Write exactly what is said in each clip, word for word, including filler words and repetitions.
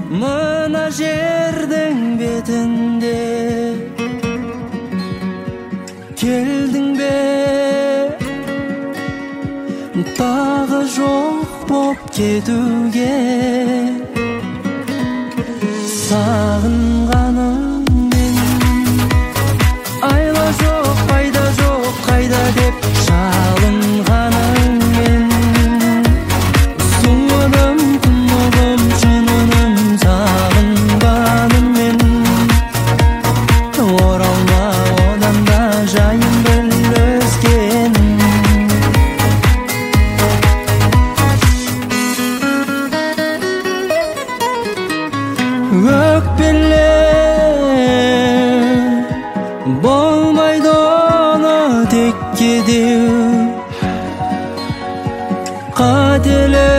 Мына жердің бетінде келдің бе, тағы жоқ боп кетуге. Сағынғаным мен, айла жоқ, пайда жоқ, қайда деп шалынғаным мен. Суыным, тұнығым, жыныным, сағынғаным мен. Оралма одан да жайын біл өзгенің. Өкпеле болмайды оны текке деу, қателі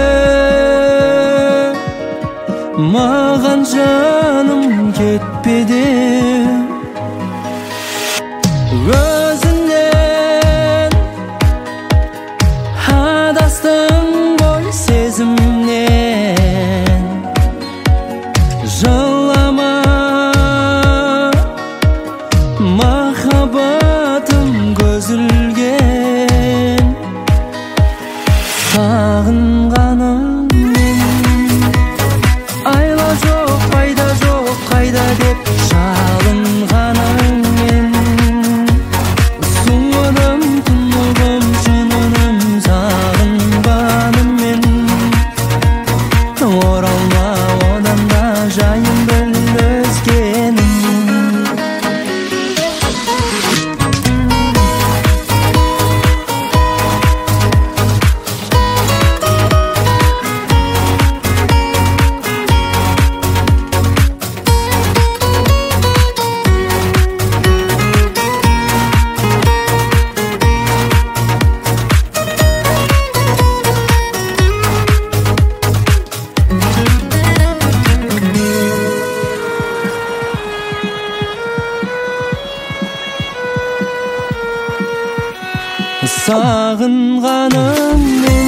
маған жаным кетпе деу. Өзіңнен адастың ғой сезімнен. Жылама, махаббатым көз ілген. Сағынғаным мен, айла жоқ, пайда жоқ, қайда деп шалынғаным мен. Суыным, тұнығым, жыныным, сағынғаным мен. Оралма одан да жайын біл өзгенің. Сағынғаным мен,